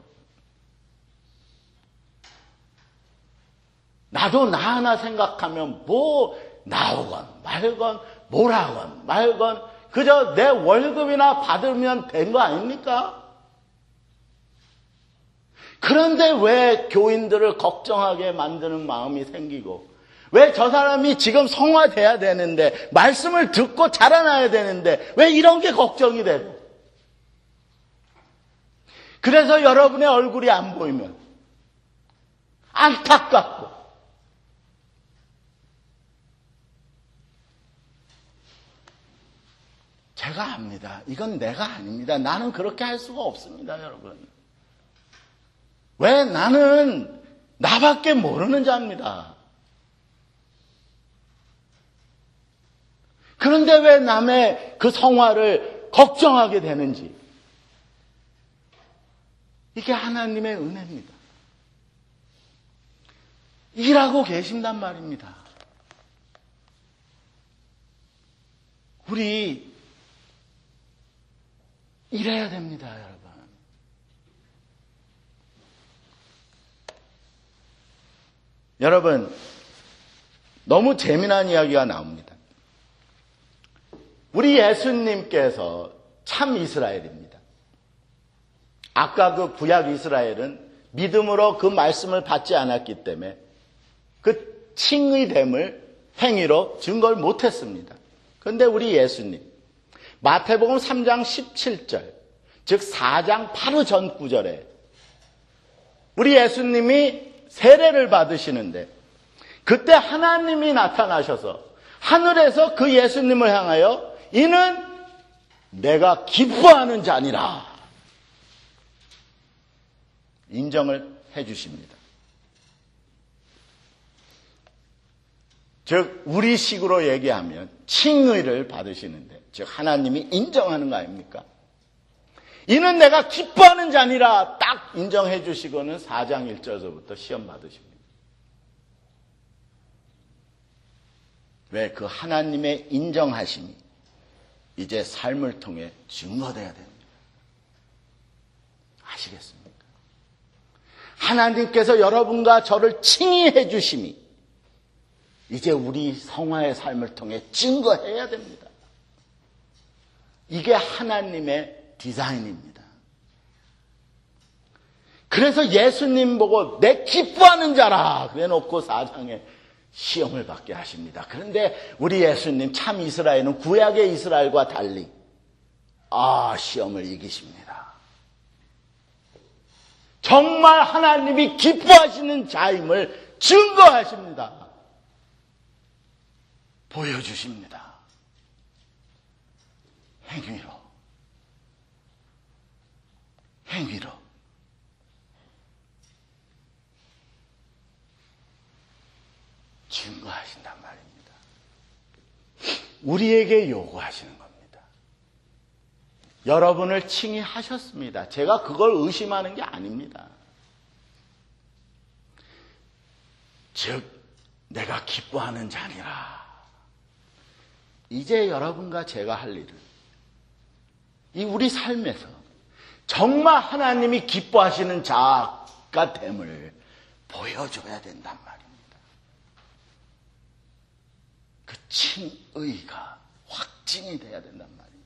나도 나 하나 생각하면 뭐 나오건 말건 뭐라건 말건 그저 내 월급이나 받으면 된 거 아닙니까? 그런데 왜 교인들을 걱정하게 만드는 마음이 생기고 왜 저 사람이 지금 성화돼야 되는데 말씀을 듣고 자라나야 되는데 왜 이런 게 걱정이 되고 그래서 여러분의 얼굴이 안 보이면 안타깝고 제가 압니다. 이건 내가 아닙니다. 나는 그렇게 할 수가 없습니다, 여러분. 왜? 나는 나밖에 모르는 자입니다. 그런데 왜 남의 그 성화를 걱정하게 되는지. 이게 하나님의 은혜입니다. 일하고 계신단 말입니다. 우리 일해야 됩니다, 여러분. 여러분, 너무 재미난 이야기가 나옵니다. 우리 예수님께서 참 이스라엘입니다. 아까 그 구약 이스라엘은 믿음으로 그 말씀을 받지 않았기 때문에 그 칭의 됨을 행위로 증거를 못했습니다. 그런데 우리 예수님 마태복음 삼 장 십칠 절, 즉 사 장 바로 전 구절에 우리 예수님이 세례를 받으시는데 그때 하나님이 나타나셔서 하늘에서 그 예수님을 향하여 이는 내가 기뻐하는 자니라 인정을 해 주십니다. 즉 우리 식으로 얘기하면 칭의를 받으시는데 즉 하나님이 인정하는 거 아닙니까? 이는 내가 기뻐하는 자니라 딱 인정해 주시고는 사 장 일 절서부터 시험 받으십니다. 왜? 그 하나님의 인정하심이 이제 삶을 통해 증거돼야 됩니다. 아시겠습니까? 하나님께서 여러분과 저를 칭의해 주심이 이제 우리 성화의 삶을 통해 증거해야 됩니다. 이게 하나님의 디자인입니다. 그래서 예수님 보고 내 기뻐하는 자라 그래 놓고 사 장에 시험을 받게 하십니다. 그런데 우리 예수님 참 이스라엘은 구약의 이스라엘과 달리 아 시험을 이기십니다. 정말 하나님이 기뻐하시는 자임을 증거하십니다. 보여주십니다. 행위로 행위로 증거하신단 말입니다. 우리에게 요구하시는 겁니다. 여러분을 칭의하셨습니다. 제가 그걸 의심하는 게 아닙니다. 즉 내가 기뻐하는 자니라. 이제 여러분과 제가 할 일은 이 우리 삶에서 정말 하나님이 기뻐하시는 자가 됨을 보여줘야 된단 말입니다. 그 칭의가 확증이 돼야 된단 말입니다.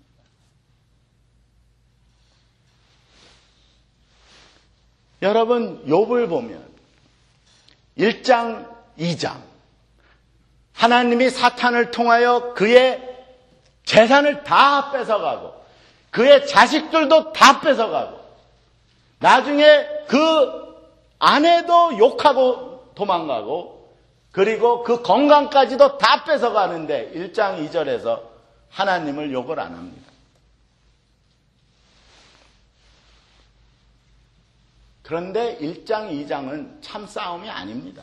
여러분 욥을 보면 일 장, 이 장 하나님이 사탄을 통하여 그의 재산을 다 뺏어가고 그의 자식들도 다 뺏어가고 나중에 그 아내도 욕하고 도망가고 그리고 그 건강까지도 다 뺏어가는데 일 장 이 절에서 하나님을 욕을 안 합니다. 그런데 일 장 이 장은 참 싸움이 아닙니다.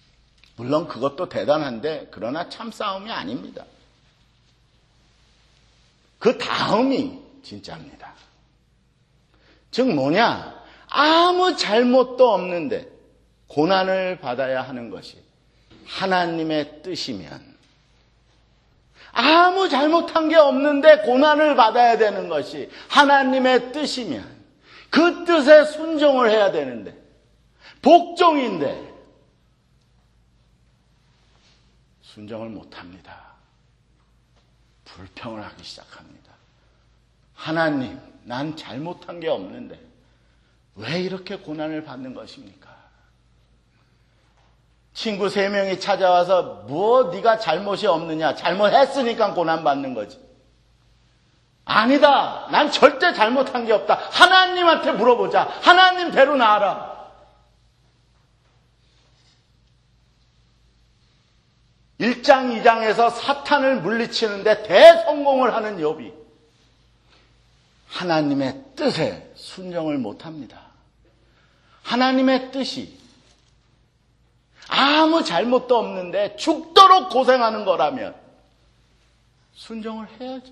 물론 그것도 대단한데 그러나 참 싸움이 아닙니다. 그 다음이 진짜입니다. 즉 뭐냐? 아무 잘못도 없는데 고난을 받아야 하는 것이 하나님의 뜻이면, 아무 잘못한 게 없는데 고난을 받아야 되는 것이 하나님의 뜻이면 그 뜻에 순종을 해야 되는데, 복종인데 순종을 못합니다. 불평을 하기 시작합니다. 하나님, 난 잘못한 게 없는데 왜 이렇게 고난을 받는 것입니까? 친구 세 명이 찾아와서 뭐 네가 잘못이 없느냐, 잘못했으니까 고난받는 거지. 아니다, 난 절대 잘못한 게 없다. 하나님한테 물어보자. 하나님 대로 나아라. 일 장 이 장에서 사탄을 물리치는데 대성공을 하는 욥이 하나님의 뜻에 순종을 못합니다. 하나님의 뜻이 아무 잘못도 없는데 죽도록 고생하는 거라면 순종을 해야죠.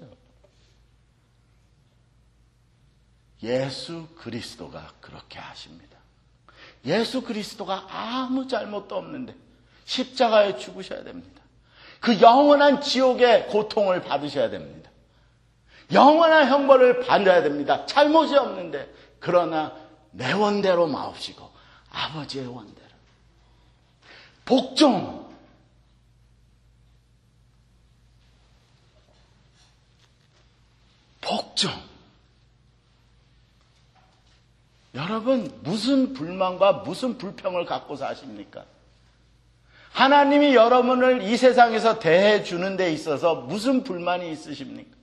예수 그리스도가 그렇게 하십니다. 예수 그리스도가 아무 잘못도 없는데 십자가에 죽으셔야 됩니다. 그 영원한 지옥의 고통을 받으셔야 됩니다. 영원한 형벌을 받아야 됩니다. 잘못이 없는데. 그러나 내 원대로 마옵시고 아버지의 원대로. 복종. 복종. 여러분, 무슨 불만과 무슨 불평을 갖고 사십니까? 하나님이 여러분을 이 세상에서 대해주는 데 있어서 무슨 불만이 있으십니까?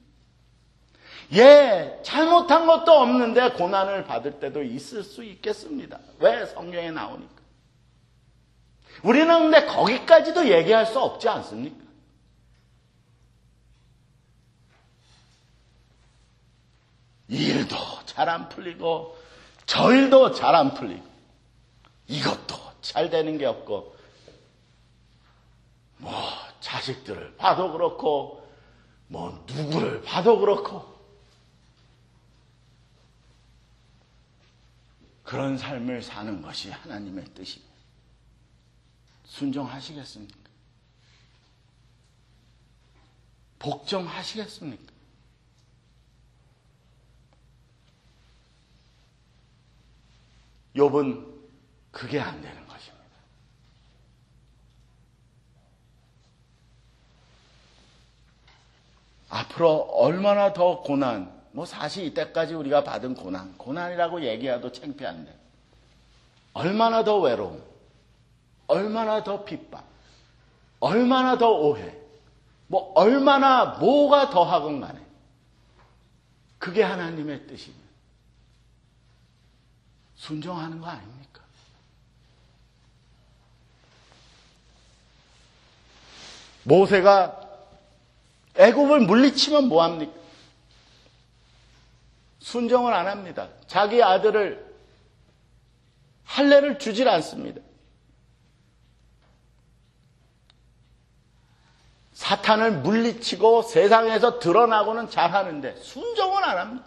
예, 잘못한 것도 없는데 고난을 받을 때도 있을 수 있겠습니다. 왜? 성경에 나오니까. 우리는 근데 거기까지도 얘기할 수 없지 않습니까? 일도 잘 안 풀리고 저 일도 잘 안 풀리고 이것도 잘 되는 게 없고 뭐 자식들을 봐도 그렇고 뭐 누구를 봐도 그렇고 그런 삶을 사는 것이 하나님의 뜻입니다. 순종하시겠습니까? 복종하시겠습니까? 욥은 그게 안 되는 것입니다. 앞으로 얼마나 더 고난, 뭐 사실 이때까지 우리가 받은 고난, 고난이라고 얘기해도 창피한데 얼마나 더 외로움, 얼마나 더 핍박, 얼마나 더 오해, 뭐 얼마나 뭐가 더하건 간에 그게 하나님의 뜻이면 순종하는 거 아닙니까? 모세가 애굽을 물리치면 뭐합니까? 순종을 안 합니다. 자기 아들을 할례를 주질 않습니다. 사탄을 물리치고 세상에서 드러나고는 잘하는데 순종은 안 합니다.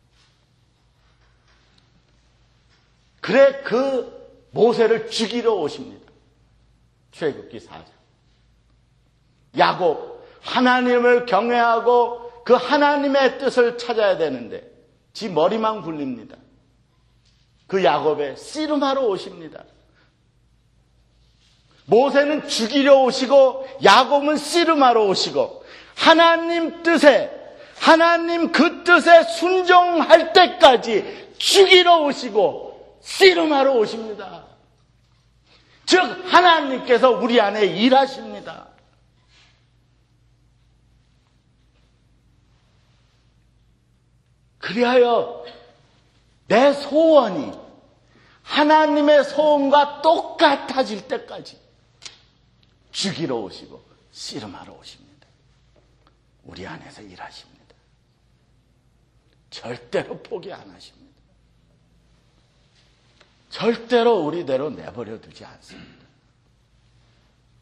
그래 그 모세를 죽이러 오십니다. 출애굽기 사 장. 야곱 하나님을 경외하고 그 하나님의 뜻을 찾아야 되는데 지 머리만 굴립니다. 그 야곱의 씨름하러 오십니다. 모세는 죽이려 오시고 야곱은 씨름하러 오시고 하나님 뜻에 하나님 그 뜻에 순종할 때까지 죽이러 오시고 씨름하러 오십니다. 즉 하나님께서 우리 안에 일하십니다. 그리하여 내 소원이 하나님의 소원과 똑같아질 때까지 죽이러 오시고 씨름하러 오십니다. 우리 안에서 일하십니다. 절대로 포기 안 하십니다. 절대로 우리대로 내버려 두지 않습니다.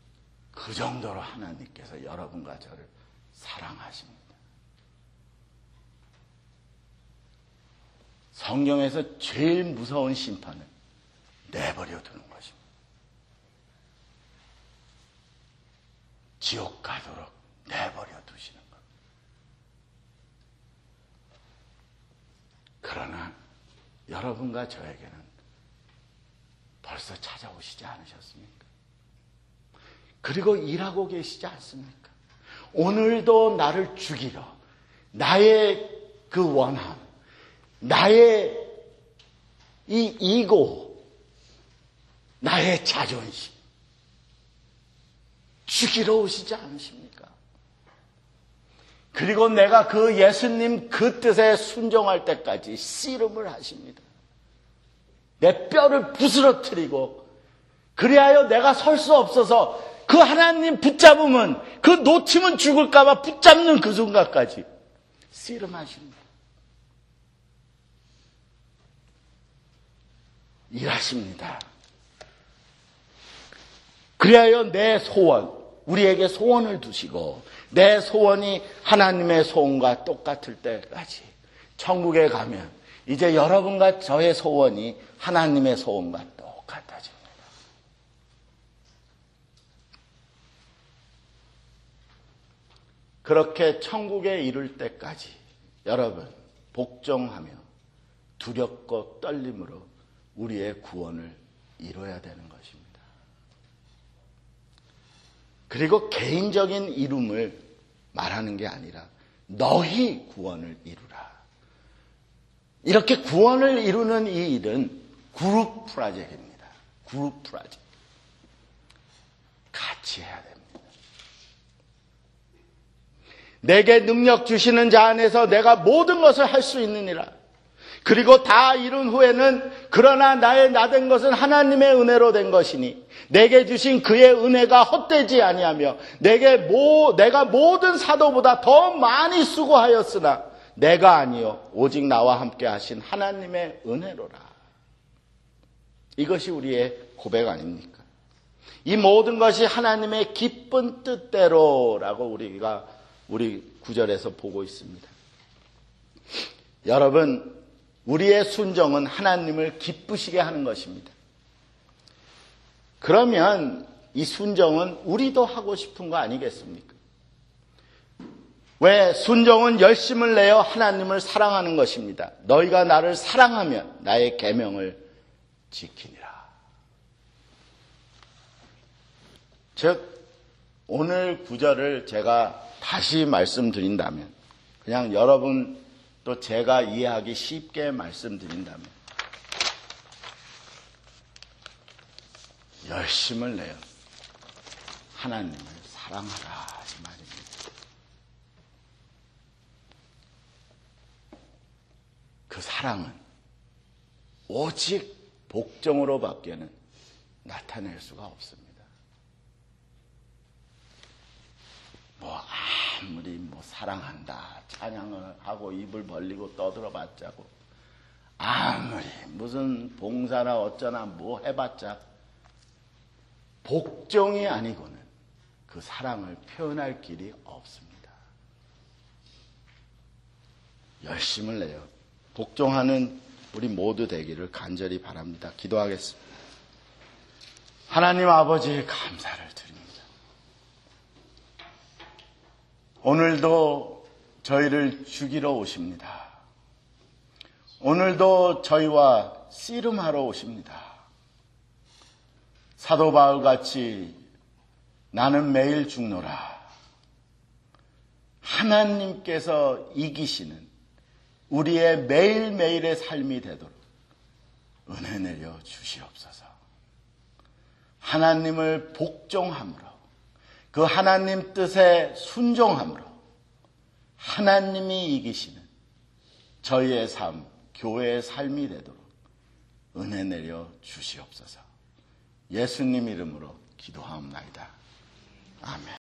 그 정도로 하나님께서 여러분과 저를 사랑하십니다. 성경에서 제일 무서운 심판은 내버려 두는 것입니다. 지옥 가도록 내버려 두시는 것. 그러나 여러분과 저에게는 벌써 찾아오시지 않으셨습니까? 그리고 일하고 계시지 않습니까? 오늘도 나를 죽이러 나의 그 원함, 나의 이 이고, 나의 자존심 죽이러 오시지 않으십니까? 그리고 내가 그 예수님 그 뜻에 순종할 때까지 씨름을 하십니다. 내 뼈를 부스러뜨리고 그리하여 내가 설 수 없어서 그 하나님 붙잡으면, 그 놓치면 죽을까 봐 붙잡는 그 순간까지 씨름하십니다. 일하십니다. 그리하여 내 소원, 우리에게 소원을 두시고 내 소원이 하나님의 소원과 똑같을 때까지 천국에 가면 이제 여러분과 저의 소원이 하나님의 소원과 똑같아집니다. 그렇게 천국에 이를 때까지 여러분 복종하며 두렵고 떨림으로 우리의 구원을 이뤄야 되는 것입니다. 그리고 개인적인 이름을 말하는 게 아니라 너희 구원을 이루라. 이렇게 구원을 이루는 이 일은 그룹 프로젝트입니다. 그룹 프로젝트. 같이 해야 됩니다. 내게 능력 주시는 자 안에서 내가 모든 것을 할 수 있느니라. 그리고 다 이룬 후에는 그러나 나의 나된 것은 하나님의 은혜로 된 것이니 내게 주신 그의 은혜가 헛되지 아니하며 내게 모, 내가 모든 사도보다 더 많이 수고하였으나 내가 아니요 오직 나와 함께 하신 하나님의 은혜로라. 이것이 우리의 고백 아닙니까? 이 모든 것이 하나님의 기쁜 뜻대로라고 우리가 우리 구절에서 보고 있습니다. 여러분, 우리의 순종은 하나님을 기쁘시게 하는 것입니다. 그러면 이 순종은 우리도 하고 싶은 거 아니겠습니까? 왜? 순종은 열심을 내어 하나님을 사랑하는 것입니다. 너희가 나를 사랑하면 나의 계명을 지키니라. 즉 오늘 구절을 제가 다시 말씀드린다면, 그냥 여러분 또 제가 이해하기 쉽게 말씀드린다면, 열심을 내어 하나님을 사랑하라 이 말입니다. 그 사랑은 오직 복종으로밖에는 나타낼 수가 없습니다. 뭐 아무리 뭐 사랑한다 찬양을 하고 입을 벌리고 떠들어봤자고, 아무리 무슨 봉사나 어쩌나 뭐 해봤자 복종이 아니고는 그 사랑을 표현할 길이 없습니다. 열심을 내어 복종하는 우리 모두 되기를 간절히 바랍니다. 기도하겠습니다. 하나님 아버지 감사를 드립니다. 오늘도 저희를 죽이러 오십니다. 오늘도 저희와 씨름하러 오십니다. 사도 바울같이 나는 매일 죽노라. 하나님께서 이기시는 우리의 매일매일의 삶이 되도록 은혜 내려 주시옵소서. 하나님을 복종함으로, 그 하나님 뜻에 순종함으로 하나님이 이기시는 저희의 삶, 교회의 삶이 되도록 은혜 내려 주시옵소서. 예수님 이름으로 기도하옵나이다. 아멘.